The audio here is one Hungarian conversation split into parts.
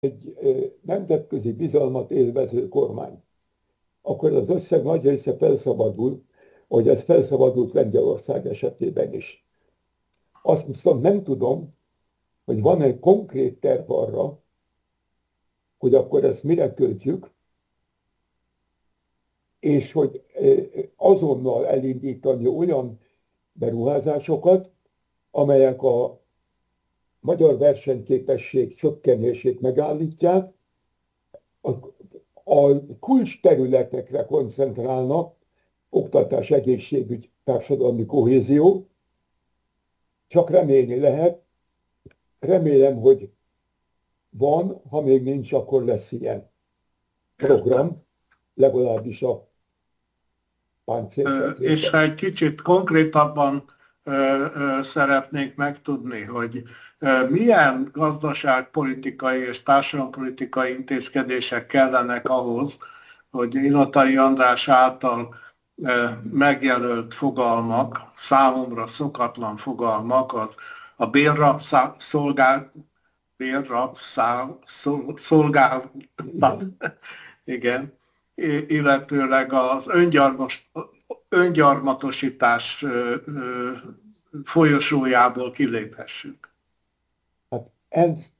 egy nemzetközi bizalmat élvező kormány, akkor az összeg nagy része felszabadul, hogy ez felszabadult Lengyelország esetében is. Azt viszont nem tudom, hogy van-e konkrét terv arra, hogy akkor ezt mire költjük, és hogy azonnal elindítani olyan beruházásokat, amelyek a magyar versenyképesség csökkenését megállítják, a kulcs területekre koncentrálnak, oktatás, egészségügy, társadalmi kohézió, csak remélni lehet. Remélem, hogy van, ha még nincs, akkor lesz ilyen program, legalábbis a páncél. És ha egy kicsit konkrétabban szeretnénk megtudni, hogy milyen gazdaságpolitikai és társadalompolitikai intézkedések kellenek ahhoz, hogy Illatai András által megjelölt fogalmak, számomra szokatlan fogalmak, a bérrabszolgálat, igen, illetőleg az öngyarmatosítás folyosójából kiléphessünk. Hát ez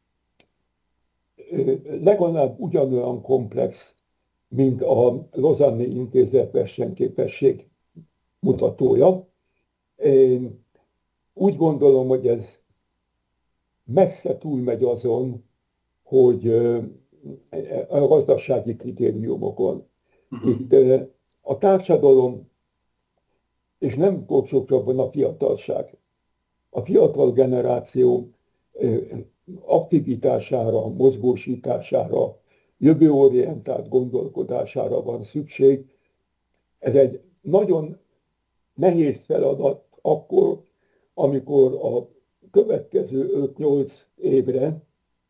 legalább ugyanolyan komplex, mint a Lausanne Intézet versenyképesség mutatója. Én úgy gondolom, hogy ez messze túlmegy azon, hogy a gazdasági kritériumokon. Itt a társadalom, és nem utolsó sorban a fiatalság. A fiatal generáció aktivitására, mozgósítására, jövőorientált gondolkodására van szükség. Ez egy nagyon nehéz feladat akkor, amikor a következő 5-8 évre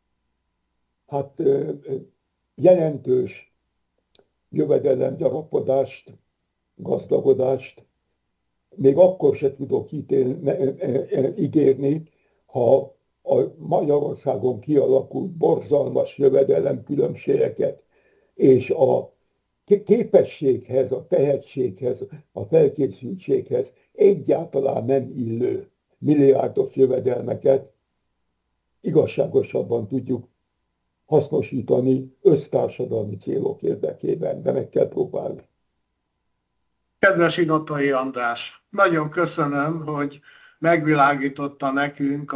jelentős jövedelemgyarapodást, gazdagodást még akkor se tudok ígérni, ha a Magyarországon kialakult borzalmas jövedelemkülönbségeket és a képességhez, a tehetséghez, a felkészültséghez egyáltalán nem illő milliárdos jövedelmeket igazságosabban tudjuk hasznosítani össztársadalmi célok érdekében, de meg kell próbálni. Kedves Illatai András, nagyon köszönöm, hogy megvilágította nekünk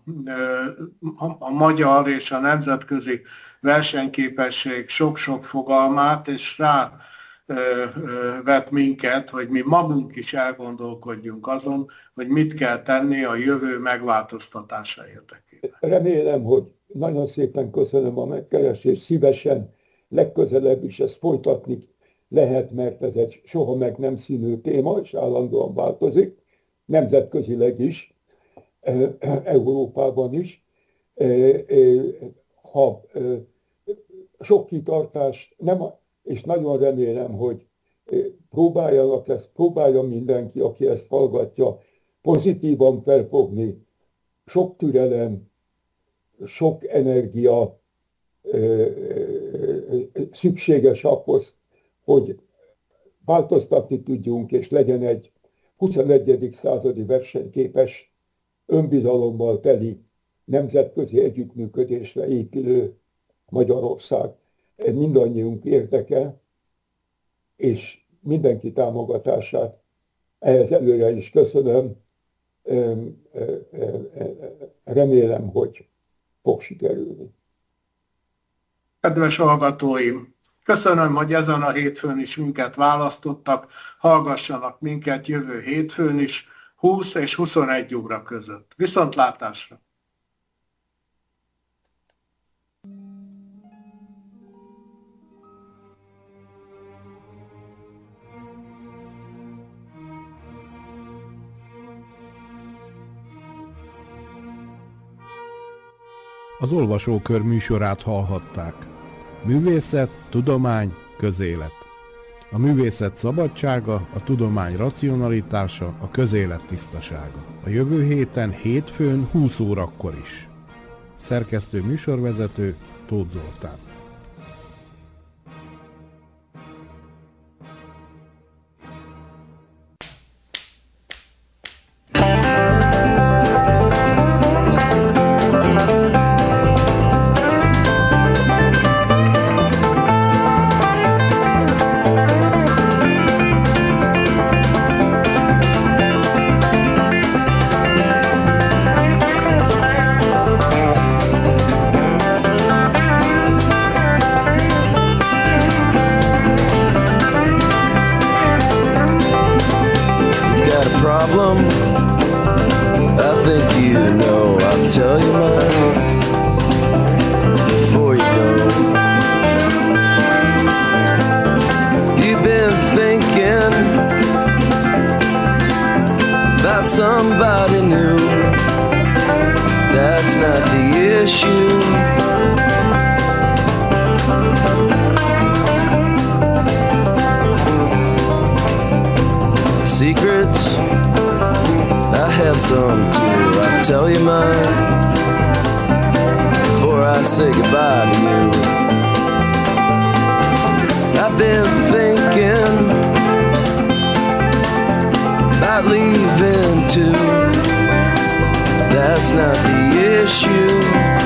a magyar és a nemzetközi versenyképesség sok-sok fogalmát, és rá vet minket, hogy mi magunk is elgondolkodjunk azon, hogy mit kell tenni a jövő megváltoztatása érdekében. Remélem, hogy nagyon szépen köszönöm a megkeresést, szívesen legközelebb is ezt folytatni lehet, mert ez egy soha meg nem szűnő téma, és állandóan változik, nemzetközileg is, Európában is. Ha sok kitartást nem, és nagyon remélem, hogy próbálja mindenki, aki ezt hallgatja, pozitívan felfogni, sok türelem, sok energia szükséges ahhoz, hogy változtatni tudjunk, és legyen egy 21. századi versenyképes, önbizalommal teli, nemzetközi együttműködésre épülő Magyarország. Mindannyiunk érdeke, és mindenki támogatását ehhez előre is köszönöm. Remélem, hogy fog sikerülni. Kedves hallgatóim, köszönöm, hogy ezen a hétfőn is minket választottak, hallgassanak minket jövő hétfőn is, 20 és 21 óra között. Viszontlátásra! Az Olvasókör műsorát hallhatták. Művészet, tudomány, közélet. A művészet szabadsága, a tudomány racionalitása, a közélet tisztasága. A jövő héten hétfőn 20 órakor is. Szerkesztő műsorvezető Tóth Zoltán. Tell you mine before you go. You've been thinking about somebody new. That's not the issue. Secrets, I have some too. I'll tell you mine before I say goodbye to you. I've been thinking about leaving too. That's not the issue.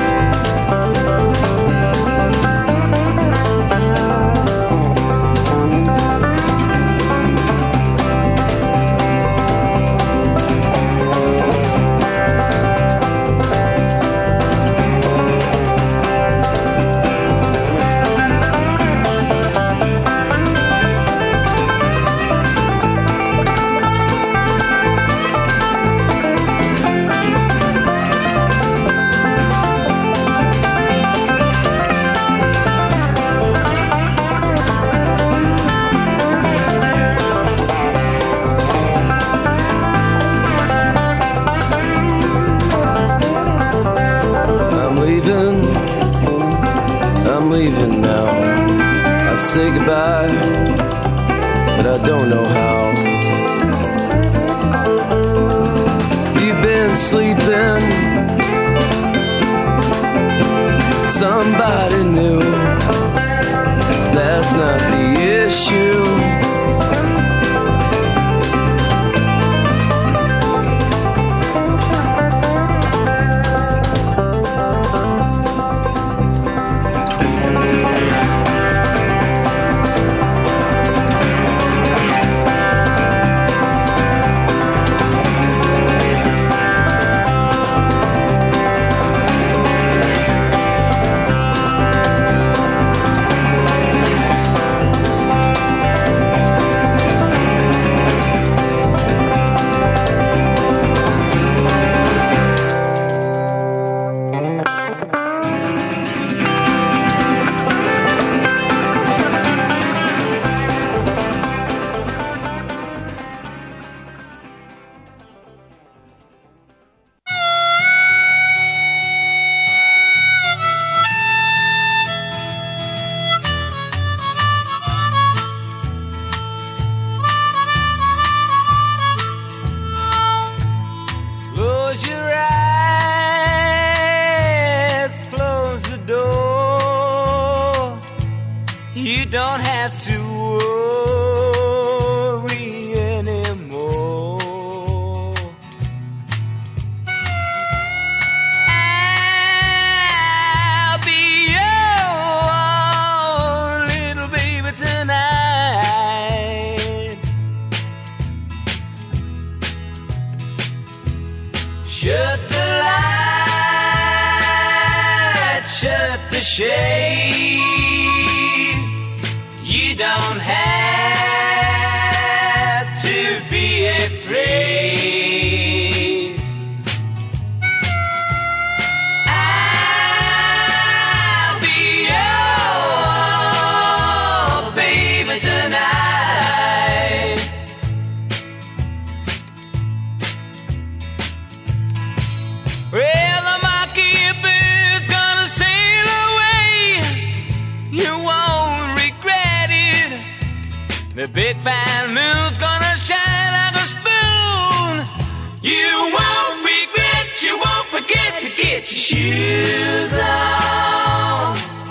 I'm leaving now. I'll say goodbye, but I don't know how. You've been sleeping, somebody new. That's not the issue. Don't have to worry anymore. I'll be your little baby tonight. Shut the light, shut the shade. You don't have to be afraid. I'll be your baby tonight. Well, the mockingbird gonna sail away. You won't regret it. The big fine moon's gonna shine like a spoon. You won't regret, you won't forget to get your shoes on.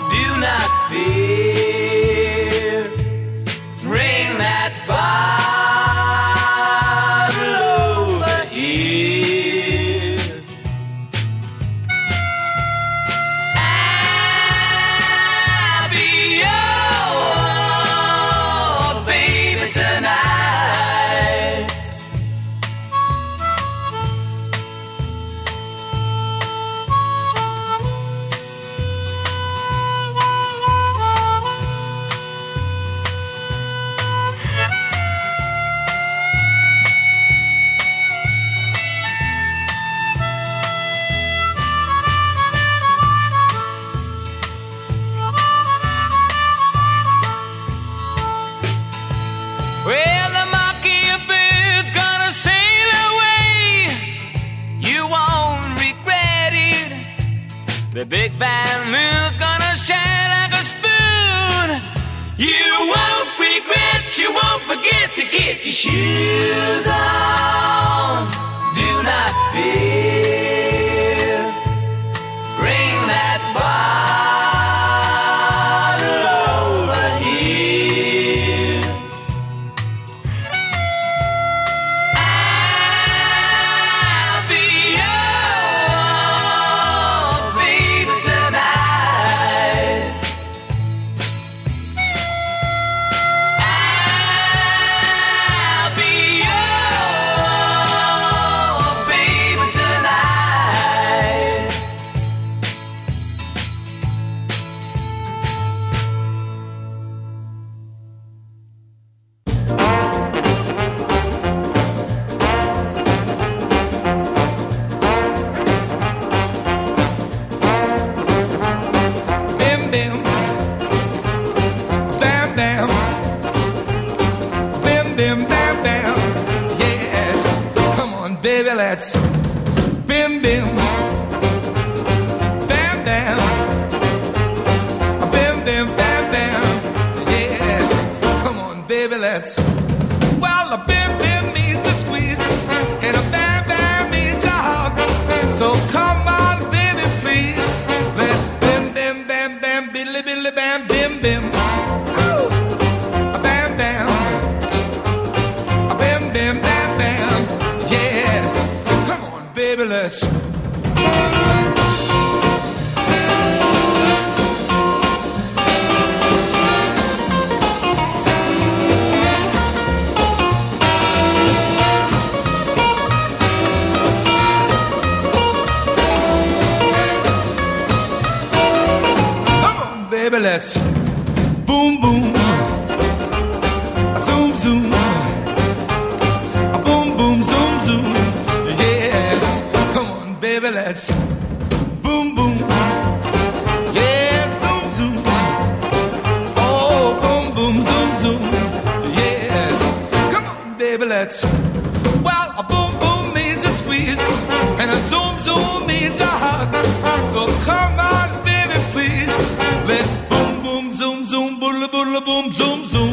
The big fat moon's gonna shine like a spoon. You won't regret, you won't forget to get your shoes on. Do not fear. Bring that bottle over here. I'll be your baby tonight. I'll be your baby tonight. Bim bim, bam bam, bim bim bam bam. Yes, come on, baby, let's bim bim, bam bam, bim bim bam bam. Yes, come on, baby, let's. Well, a bim bim means a squeeze, and a bam bam means a hug. So come on, baby, please, let's bim bim bam bam, billy billy bam bim bim. Ooh. A bam bam, a bim bim bam bam. Yes, come on, baby, let's. Come on, baby, let's boom boom, zoom zoom, boom boom zoom zoom. Yes, come on, baby, let's boom boom. Yes, zoom zoom. Oh, boom boom zoom zoom. Yes, come on, baby, let's. Well, a boom boom means a squeeze, and a zoom zoom means a hug. So come on, baby, please, let's boom boom zoom zoom, bulla bulla boom zoom zoom.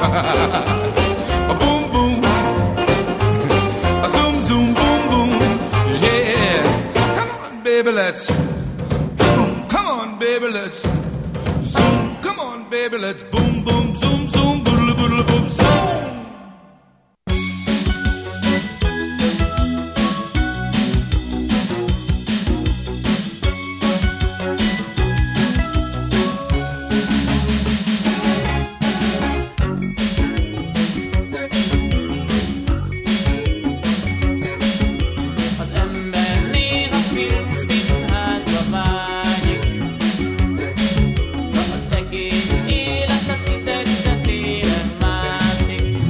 A boom boom, a zoom zoom, boom boom. Yes, come on, baby, let's. Boom, come on, baby, let's. Zoom, come on, baby, let's. Boom boom zoom zoom, bulla bulla boom zoom. Az ember néha filmszínházba vágyik, de az egész élet az idegzetére mászik.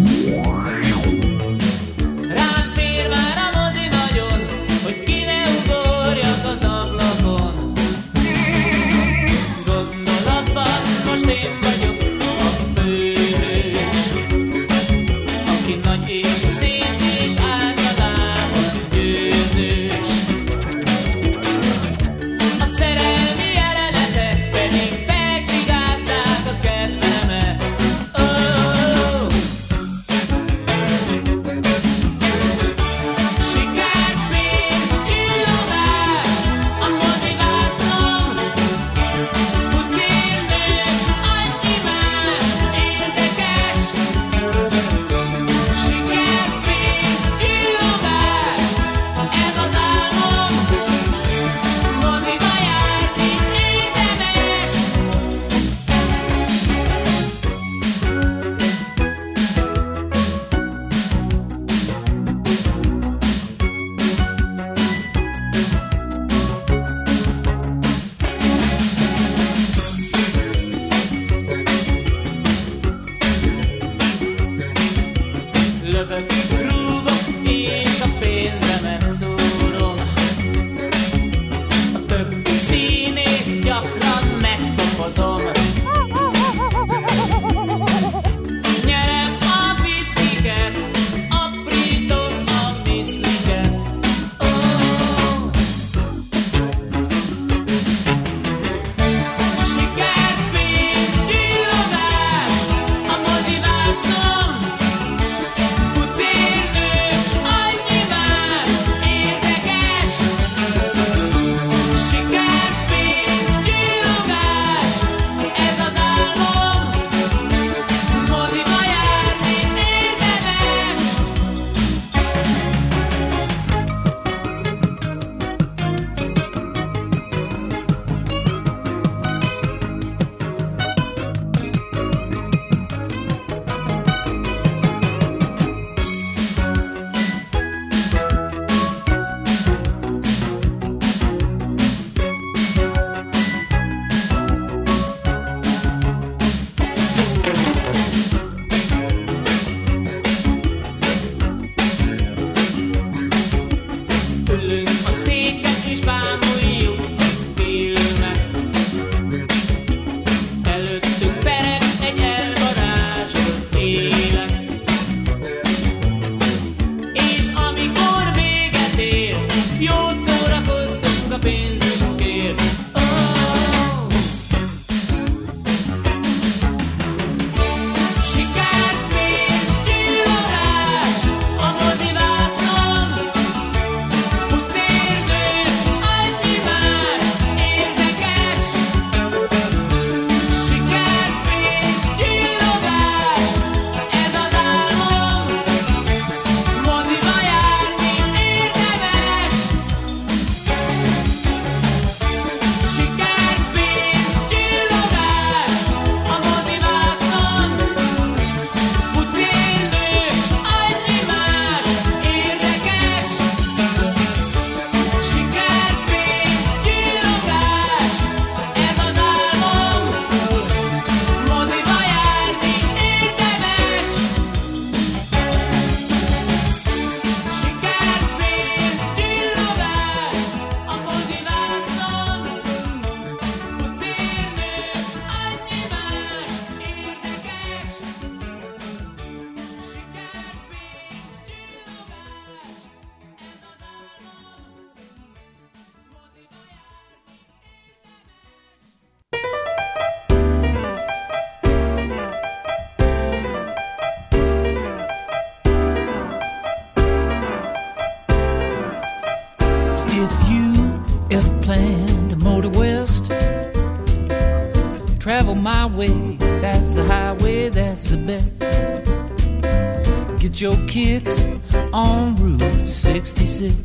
travel my way. That's the highway, that's the best. Get your kicks on Route 66.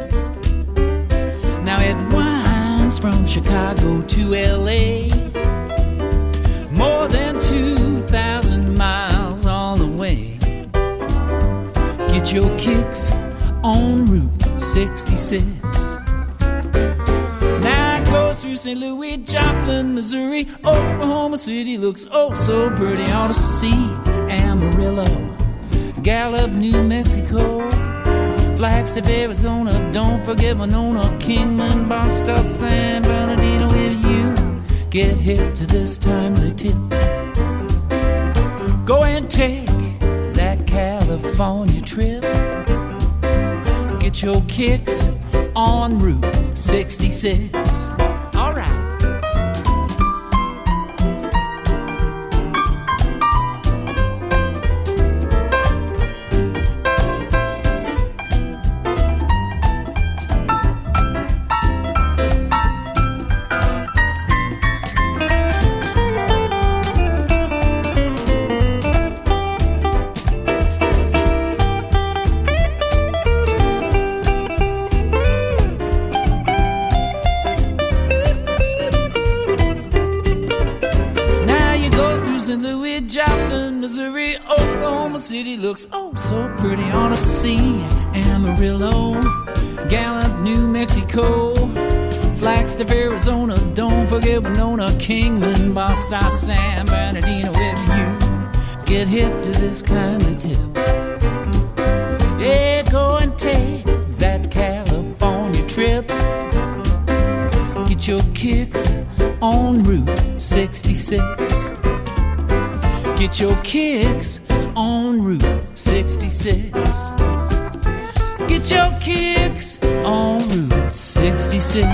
Now it winds from Chicago to LA, more than 2,000 miles all the way. Get your kicks on Route 66. Now it goes through St. Louis, Joplin, Missouri. Oklahoma City looks oh so pretty. On to see Amarillo, Gallup, New Mexico, Flagstaff, Arizona. Don't forget Winona, Kingman, Boston, San Bernardino. If you get hip to this timely tip, go and take that California trip. Get your kicks on Route 66. All right. City looks oh so pretty. On to see Amarillo, Gallup, New Mexico, Flagstaff, Arizona. Don't forget Winona, Kingman, Boston, San Bernardino. If you get hip to this kind of tip, yeah, go and take that California trip. Get your kicks on Route 66. Get your kicks on Route 66. Get your kicks on Route 66.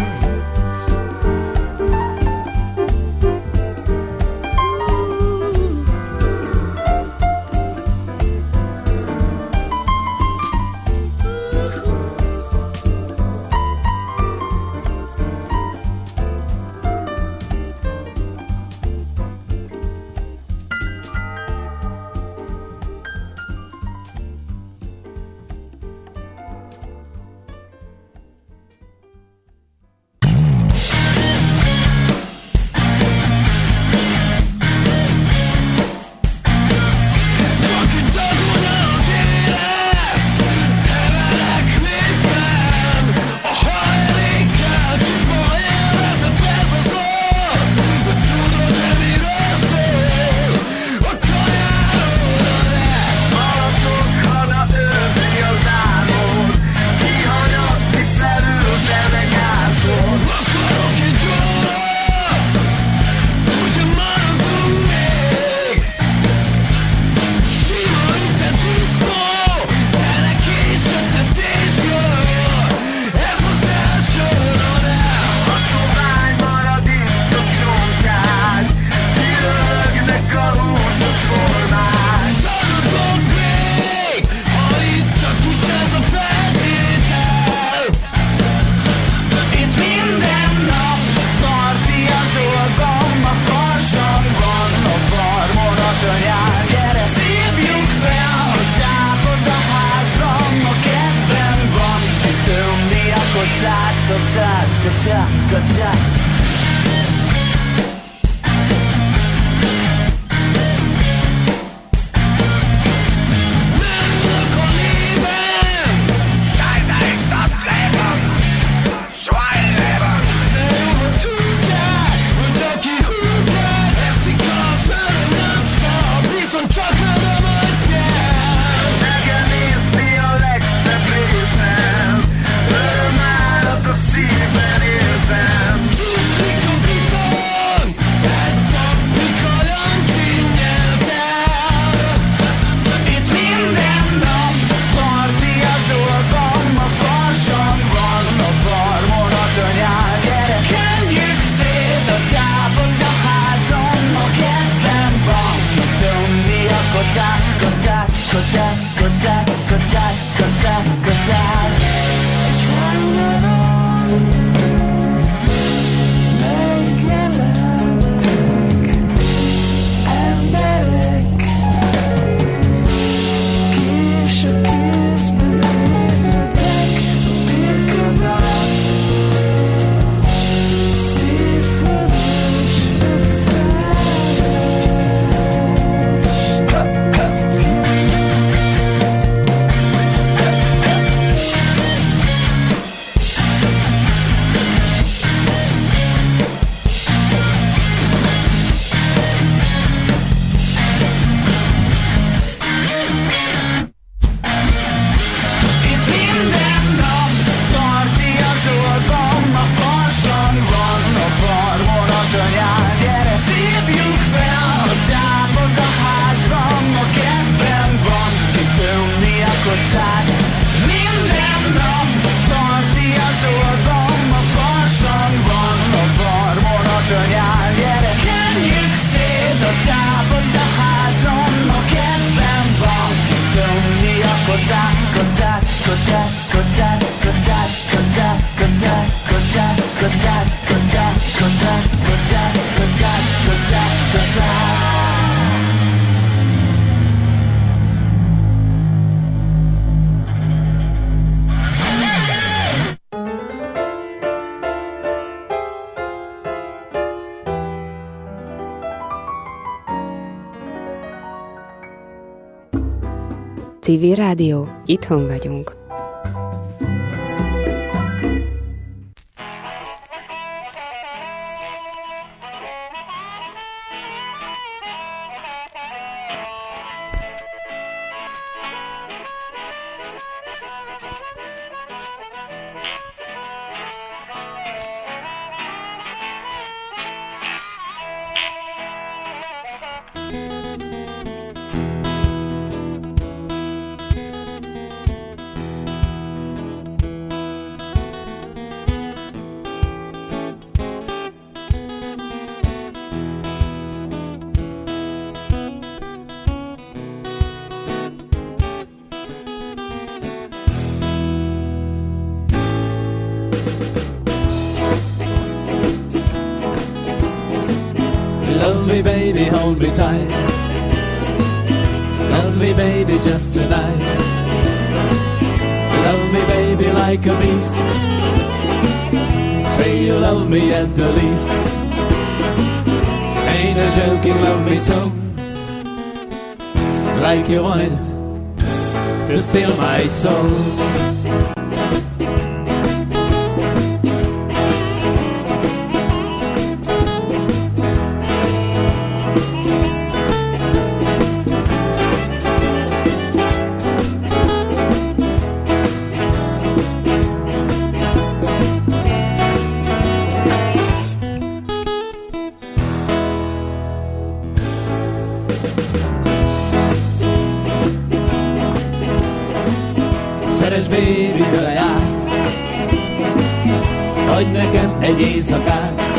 Szívben érzem Civil Rádió, itthon vagyunk. Love me, baby, hold me tight. Love me, baby, just tonight. Love me, baby, like a beast. Say you love me at the least. Ain't no joking, love me so. Like you wanted to steal my soul. Szeres baby, ölej át, adj nekem egy éjszakát.